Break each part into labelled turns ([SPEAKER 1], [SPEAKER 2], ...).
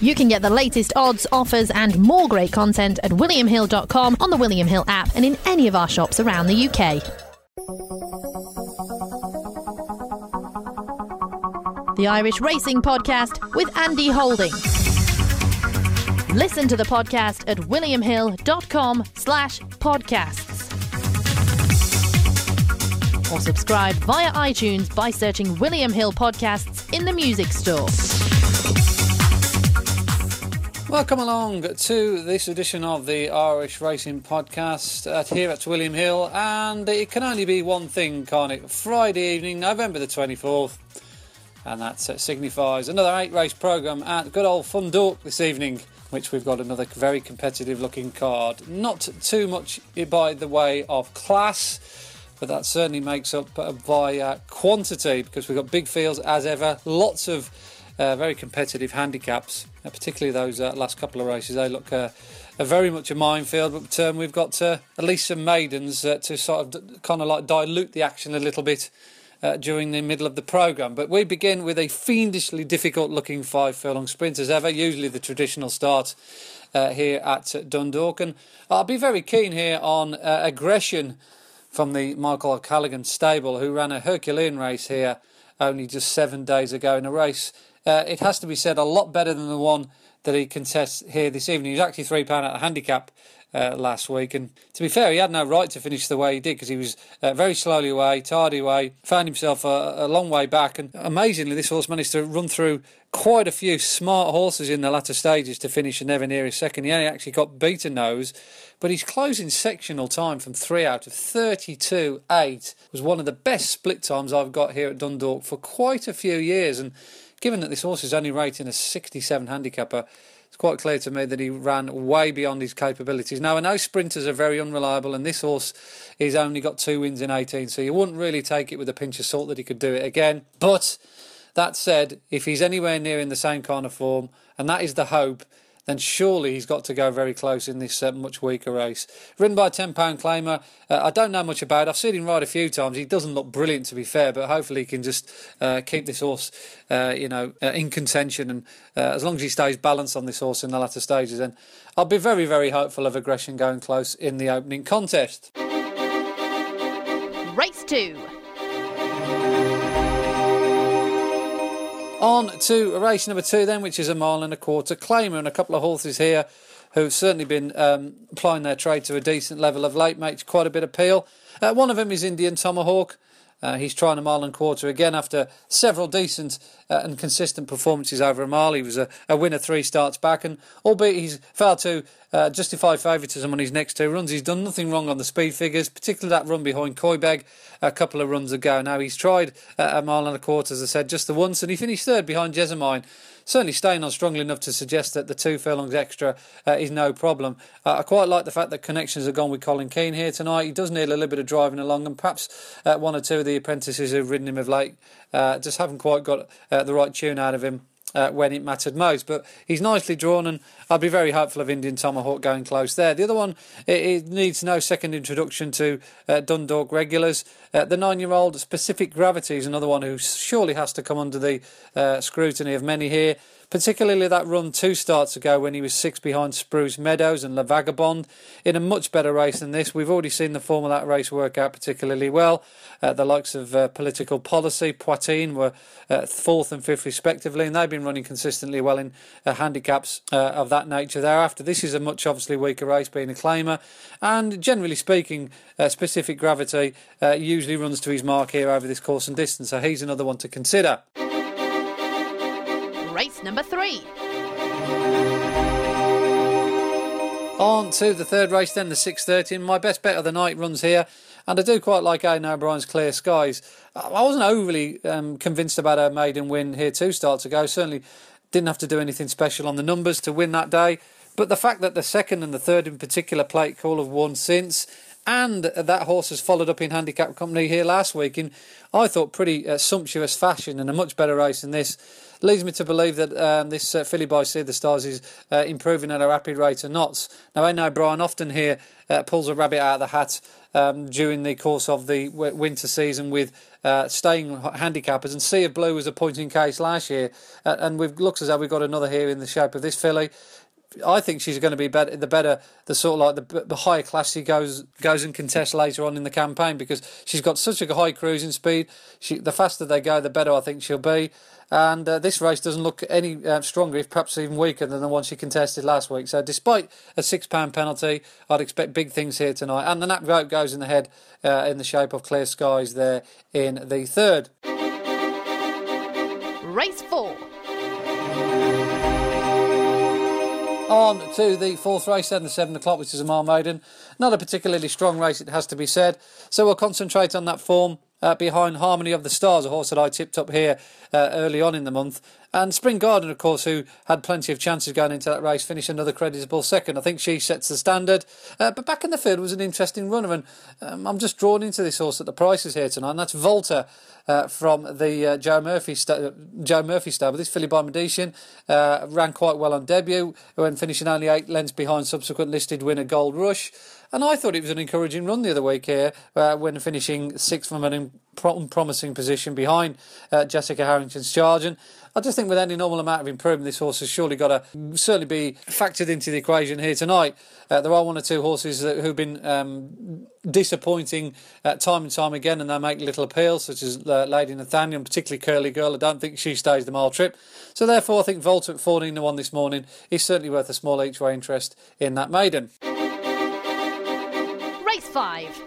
[SPEAKER 1] You can get the latest odds, offers and more great content at williamhill.com, on the William Hill app and in any of our shops around the UK. The Irish Racing Podcast with Andy Holding. Listen to the podcast at williamhill.com/podcasts. Or subscribe via iTunes by searching William Hill Podcasts in the music store.
[SPEAKER 2] Welcome along to this edition of the Irish Racing Podcast here at William Hill, and it can only be one thing, can't it? Friday evening, November the 24th, and that signifies another 8-race programme at good old Dundalk this evening, which we've got another very competitive looking card. Not too much by the way of class, but that certainly makes up by quantity, because we've got big fields as ever, lots of very competitive handicaps, particularly those last couple of races. They look very much a minefield, but we've got at least some maidens to sort of kind of like dilute the action a little bit during the middle of the programme. But we begin with a fiendishly difficult looking 5 furlong sprint as ever, usually the traditional start here at Dundalk. And I'll be very keen here on aggression from the Michael O'Callaghan stable, who ran a Herculean race here only just 7 days ago in a race. It has to be said, a lot better than the one that he contests here this evening. He was actually £3 out of handicap last week, and to be fair, he had no right to finish the way he did, because he was very slowly away, tardy away, found himself a long way back, and amazingly this horse managed to run through quite a few smart horses in the latter stages to finish never near his second. He only actually got beaten nose, but his closing sectional time from 3 out of 32.8 was one of the best split times I've got here at Dundalk for quite a few years. And given that this horse is only rating a 67 handicapper, it's quite clear to me that he ran way beyond his capabilities. Now, I know sprinters are very unreliable, and this horse has only got 2 wins in 18, so you wouldn't really take it with a pinch of salt that he could do it again. But that said, if he's anywhere near in the same kind of form, and that is the hope, then surely he's got to go very close in this much weaker race. Ridden by a £10 claimer, I don't know much about. I've seen him ride a few times. He doesn't look brilliant, to be fair, but hopefully he can just keep this horse, in contention. And as long as he stays balanced on this horse in the latter stages, then I'll be very, very hopeful of aggression going close in the opening contest.
[SPEAKER 1] Race 2.
[SPEAKER 2] On to race number 2 then, which is a 1.25 mile claimer, and a couple of horses here who've certainly been applying their trade to a decent level of late, makes quite a bit of appeal. One of them is Indian Tomahawk. He's trying a 1.25 miles again after several decent and consistent performances over a mile. He was a winner 3 starts back, and albeit he's failed to justify favouritism on his next 2 runs, he's done nothing wrong on the speed figures, particularly that run behind Koibeg a couple of runs ago. Now, he's tried a 1.25 miles, as I said, just the once, and he finished 3rd behind Jessamine. Certainly staying on strongly enough to suggest that the 2 furlongs extra is no problem. I quite like the fact that connections have gone with Colin Keane here tonight. He does need a little bit of driving along, and perhaps 1 or 2 of the apprentices who've ridden him of late just haven't quite got the right tune out of him when it mattered most. But he's nicely drawn, and I'd be very hopeful of Indian Tomahawk going close there. The other one, it needs no second introduction to Dundalk regulars. The 9-year-old Specific Gravity is another one who surely has to come under the scrutiny of many here, particularly that run 2 starts ago when he was 6 behind Spruce Meadows and La Vagabond in a much better race than this. We've already seen the form of that race work out particularly well. The likes of Political Policy, Poitin were 4th and 5th respectively, and they've been running consistently well in handicaps of that nature thereafter. This is a much obviously weaker race, being a claimer, and generally speaking, Specific Gravity usually runs to his mark here over this course and distance, so he's another one to consider.
[SPEAKER 1] Race number 3.
[SPEAKER 2] On to the 3rd race then, the 6:30. My best bet of the night runs here, and I do quite like Aidan O'Brien's Clear Skies. I wasn't overly convinced about her maiden win here 2 starts ago. Certainly didn't have to do anything special on the numbers to win that day, but the fact that the 2nd and the 3rd in particular plate call have won since, and that horse has followed up in handicap company here last week in, I thought, pretty sumptuous fashion, and a much better race than this, leads me to believe that this filly by Sea the Stars is improving at a rapid rate of knots. Now, Aidan O'Brien often here pulls a rabbit out of the hat during the course of the winter season with staying handicappers, and Sea of Blue was a pointing case last year, and we've looks as though we've got another here in the shape of this filly. I think she's going to be the sort of like the higher class she goes and contests later on in the campaign, because she's got such a high cruising speed. The faster they go, the better I think she'll be. And this race doesn't look any stronger, if perhaps even weaker than the one she contested last week. So despite a £6 penalty, I'd expect big things here tonight. And the Nap Goat goes in the head in the shape of Clear Skies there in the third.
[SPEAKER 1] Race 4.
[SPEAKER 2] On to the fourth race then, the 7 o'clock, which is a mile maiden. Not a particularly strong race, it has to be said. So we'll concentrate on that form behind Harmony of the Stars, a horse that I tipped up here early on in the month. And Spring Garden, of course, who had plenty of chances going into that race, finished another creditable second. I think she sets the standard. But back in the field was an interesting runner, and I'm just drawn into this horse at the prices here tonight, and that's Volta from the Joe Murphy stable. This filly by Medician ran quite well on debut, when finishing only 8 lengths behind subsequent listed winner Gold Rush. And I thought it was an encouraging run the other week here, when finishing 6th from an unpromising position behind Jessica Harrington's charge. And I just think with any normal amount of improvement, this horse has surely got to certainly be factored into the equation here tonight. There are one or two horses who've been disappointing time and time again, and they make little appeals, such as Lady Nathaniel, and particularly Curly Girl. I don't think she stays the mile trip. So therefore, I think Volta at 14-1 this morning is certainly worth a small each-way interest in that maiden.
[SPEAKER 1] Race 5.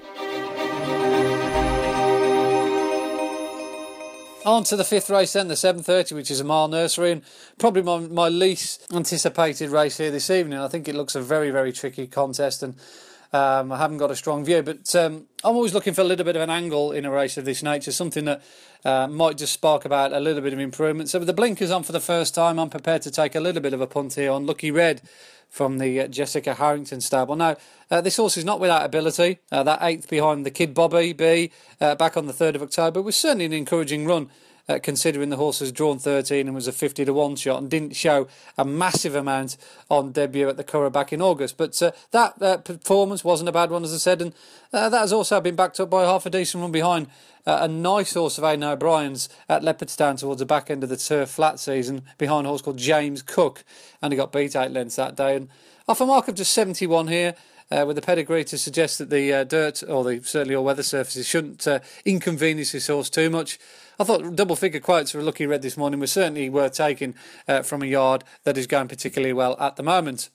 [SPEAKER 2] On to the fifth race then, the 7:30, which is a mile nursery, and probably my least anticipated race here this evening. I think it looks a very, very tricky contest, and I haven't got a strong view, but I'm always looking for a little bit of an angle in a race of this nature, something that might just spark about a little bit of improvement. So with the blinkers on for the first time, I'm prepared to take a little bit of a punt here on Lucky Red from the Jessica Harrington stable. Now, this horse is not without ability. That 8th behind the Kid Bobby B back on the 3rd of October was certainly an encouraging run, considering the horse was drawn 13 and was a 50-1 shot and didn't show a massive amount on debut at the Curragh back in August. But that performance wasn't a bad one, as I said, and that has also been backed up by half a decent run behind a nice horse of Aidan O'Brien's at Leopardstown towards the back end of the turf flat season, behind a horse called James Cook, and he got beat 8 lengths that day. And off a mark of just 71 here, with the pedigree to suggest that the dirt or the certainly all weather surfaces shouldn't inconvenience this horse too much. I thought double figure quotes for a Lucky Red this morning were certainly worth taking from a yard that is going particularly well at the moment.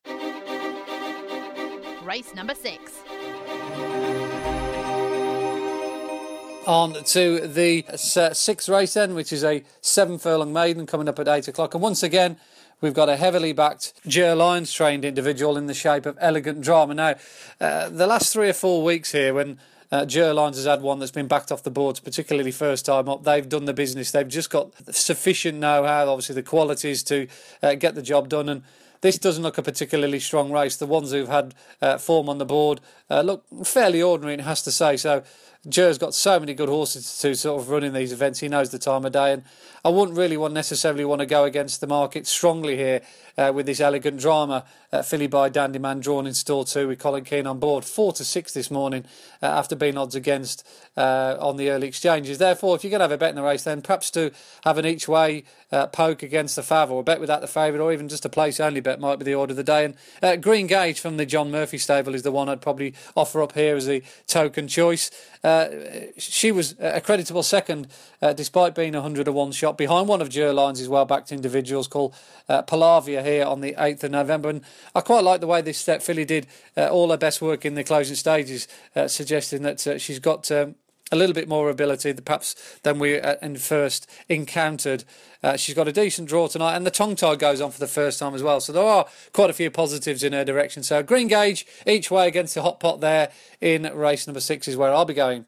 [SPEAKER 1] Race number 6.
[SPEAKER 2] On to the 6th race then, which is a 7-furlong maiden coming up at 8 o'clock. And once again, we've got a heavily backed Ger Lyons trained individual in the shape of Elegant Drama. Now, the last 3 or 4 weeks here, when Ger Lyons has had one that's been backed off the boards, particularly first time up, they've done the business. They've just got sufficient know-how, obviously the qualities to get the job done. And this doesn't look a particularly strong race. The ones who've had form on the board look fairly ordinary, it has to say. So Ger's got so many good horses to sort of run in these events. He knows the time of day, and I wouldn't really necessarily want to go against the market strongly here with this Elegant Drama. Filly by Dandy Man drawn in stall 2 with Colin Keane on board. 4-6 this morning after being odds against on the early exchanges. Therefore, if you're going to have a bet in the race, then perhaps to have an each way poke against the fav, or a bet without the favourite, or even just a place only bet might be the order of the day. And Green Gage from the John Murphy stable is the one I'd probably offer up here as the token choice. She was a creditable second despite being 100-1 shot behind one of Ger Lyons' well-backed individuals called Palavia here on the 8th of November. And I quite like the way this filly did all her best work in the closing stages, suggesting that she's got a little bit more ability perhaps than we first encountered. She's got a decent draw tonight, and the tongue tie goes on for the first time as well. So there are quite a few positives in her direction. So Green Gage each way against the hot pot there in race number 6 is where I'll be going.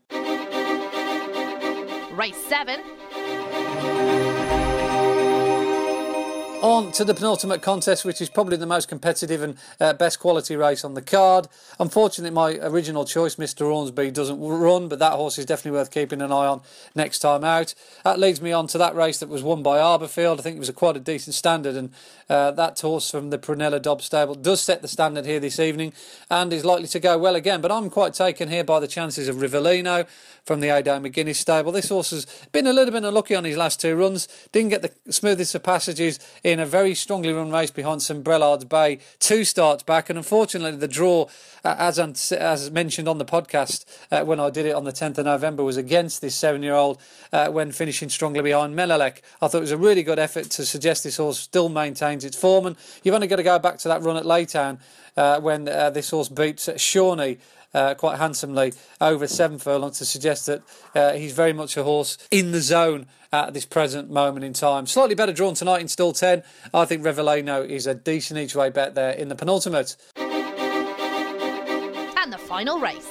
[SPEAKER 1] Race 7.
[SPEAKER 2] On to the penultimate contest, which is probably the most competitive and best quality race on the card. Unfortunately, my original choice, Mr. Ormsby, doesn't run, but that horse is definitely worth keeping an eye on next time out. That leads me on to that race that was won by Arborfield. I think it was quite a decent standard, and that horse from the Prunella Dobbs stable does set the standard here this evening and is likely to go well again. But I'm quite taken here by the chances of Rivellino from the Ado McGuinness stable. This horse has been a little bit unlucky on his last two runs. Didn't get the smoothest of passages in a very strongly run race behind St Brellard's Bay 2 starts back, and unfortunately the draw, as mentioned on the podcast when I did it on the 10th of November, was against this 7-year-old when finishing strongly behind Melalek. I thought it was a really good effort to suggest this horse still maintains its form, and you've only got to go back to that run at Laytown when this horse beats Shawnee quite handsomely over 7 furlongs to suggest that he's very much a horse in the zone at this present moment in time. Slightly better drawn tonight in Still 10. I think Rivellino is a decent each way bet there in the penultimate.
[SPEAKER 1] And the final race.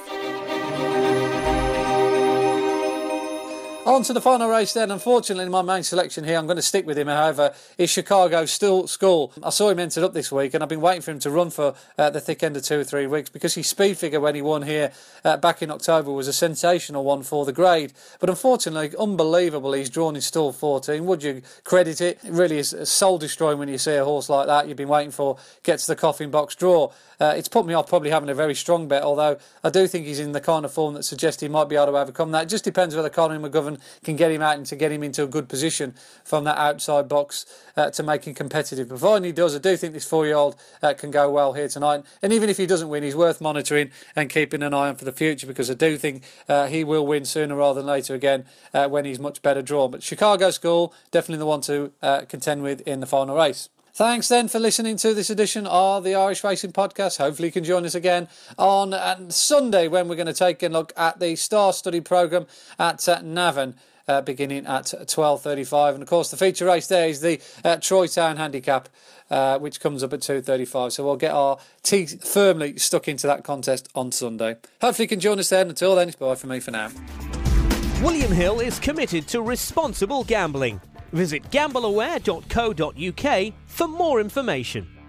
[SPEAKER 2] On to the final race then. Unfortunately, my main selection here, I'm going to stick with him, however, is Chicago School. I saw him entered up this week, and I've been waiting for him to run for the thick end of 2 or 3 weeks, because his speed figure when he won here back in October was a sensational one for the grade. But unfortunately, unbelievable, he's drawn in stall 14. Would you credit it? It really is soul destroying when you see a horse like that you've been waiting for gets the coffin box draw. It's put me off probably having a very strong bet, although I do think he's in the kind of form that suggests he might be able to overcome that. It just depends whether Colin McGovern can get him out and to get him into a good position from that outside box to make him competitive. Providing he does, I do think this 4-year-old can go well here tonight. And even if he doesn't win, he's worth monitoring and keeping an eye on for the future, because I do think he will win sooner rather than later again when he's much better drawn. But Chicago School, definitely the one to contend with in the final race. Thanks then for listening to this edition of the Irish Racing Podcast. Hopefully you can join us again on Sunday, when we're going to take a look at the Star Study programme at Navan, beginning at 12:35. And of course the feature race there is the Troy Town Handicap, which comes up at 2:35. So we'll get our teeth firmly stuck into that contest on Sunday. Hopefully you can join us then. Until then, it's bye from me for now.
[SPEAKER 3] William Hill is committed to responsible gambling. Visit gambleaware.co.uk for more information.